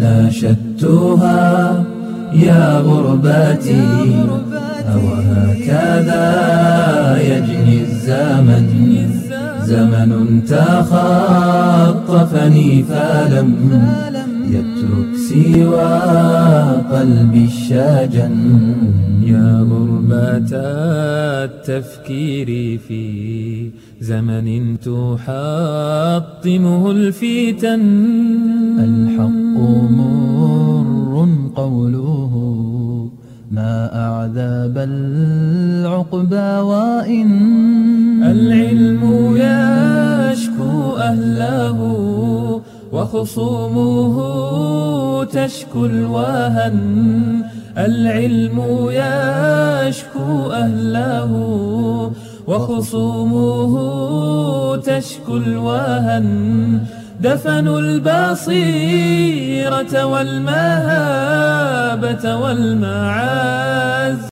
ناشدتها يا غربتي وهكذا يجني الزمن، زمن تخطفني فلم يترك سوى قلبي الشجن. يا غربة التفكير في زمن تحطمه الفتن. الحق مر قوله ما أعذب العقبى وإن العلم يشكو أهله وخصومه تشكو الوهن. العلم يشكو أهله وخصومه تشكو الوهن. دفنوا البصيرة والمهابة والمعاز